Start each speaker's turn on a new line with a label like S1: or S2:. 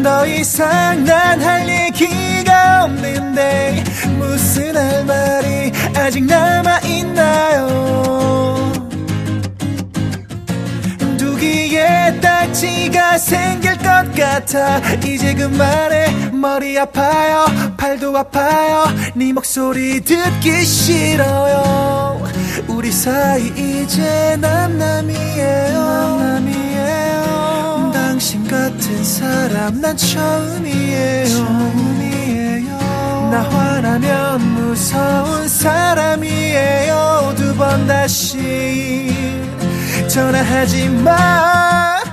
S1: 더 이상 난 할 얘기가 없는데 무슨 할 말이 아직 남아있나요? 두 귀에 딱지가 생길 것 같아. 이제 그만해. 머리 아파요, 팔도 아파요. 네 목소리 듣기 싫어요. 우리 사이 이제 남남이에요. 당신 같은 사람 난 처음이에요. 나 화나면 무서운 사람이에요. 두 번 다시 전화하지 마.